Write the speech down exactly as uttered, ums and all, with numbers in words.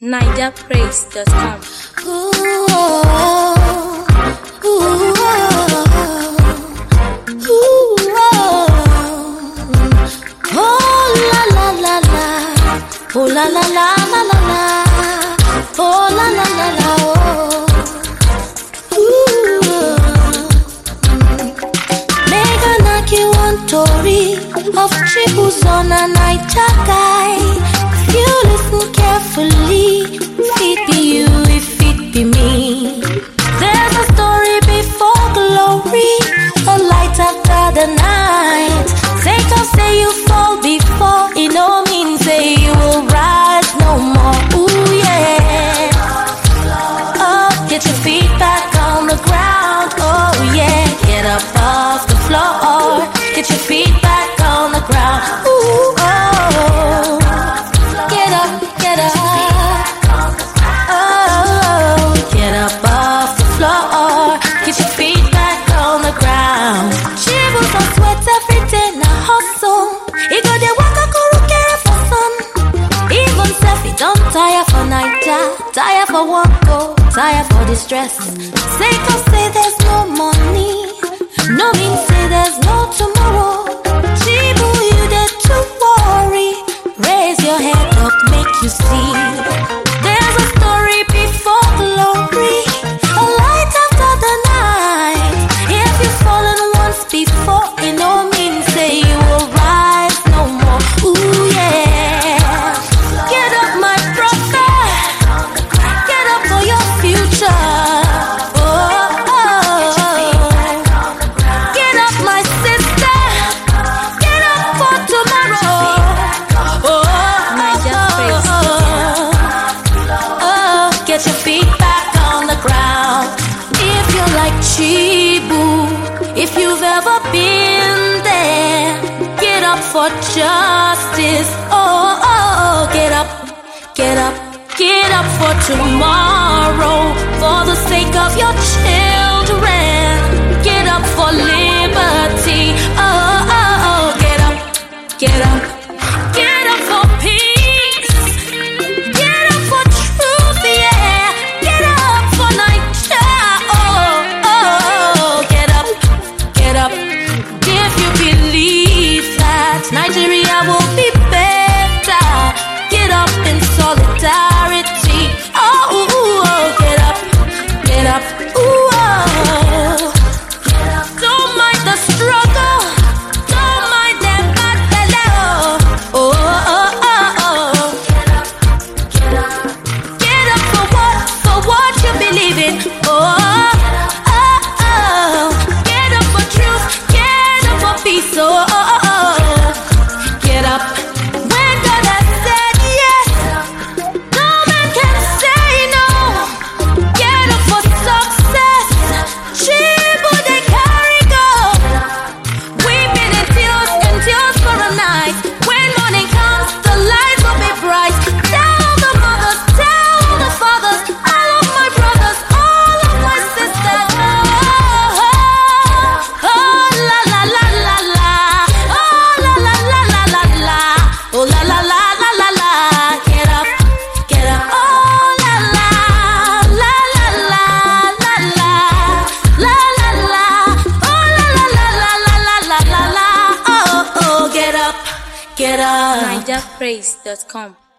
Niger Praise dot com. Ooh, oh, ooh, oh, ooh, oh. Oh la la la la, oh la la la la la la, oh la la la la, oh. Ooh. Mega Naki one story of tribus on a Niger guy. If you listen carefully, it be you, if it be me. There's a story before glory, a light after the night. Say come say you fall before, it no mean say you will rise no more. Ooh yeah. Oh, get your feet back on the ground. Oh yeah, get up off the floor. Get your feet back on the ground. Ooh oh. Get up, get up. Oh, get up off the floor. Get your feet back on the ground. Shivers and sweat every day, now hustle. He go dey waka kuru kere for sun. Even self he don't tire for night, tire for work, go, tire for the stress. Say cause say there's no money, no mean say there's no tomorrow. Chibu you dey too worry. Raise your head up, make you see. There's a story before glory, a light after the night. If you've fallen once before, it no mean say you will rise no more. Ooh yeah. Get up my brother, get up for your future. Oh, oh. Get up my sister, get up for tomorrow. Get your feet back on the ground. If you're like Chibu, if you've ever been there, get up for justice. Oh, oh, oh, get up, get up, get up for tomorrow. For the sake of your children, get up for liberty. Oh, oh, oh, get up, get up, get up for peace. Nigeria will be better. Get up in solidarity. Oh, ooh, oh, get up, get up. Ooh, oh. Don't mind the struggle. Don't mind them bad belly. Oh, oh, oh, oh. Get up, get up for what, for what you believe in. Oh, oh, oh. Get up for truth. Get up for peace. Oh, oh, oh. Niger Praise dot com.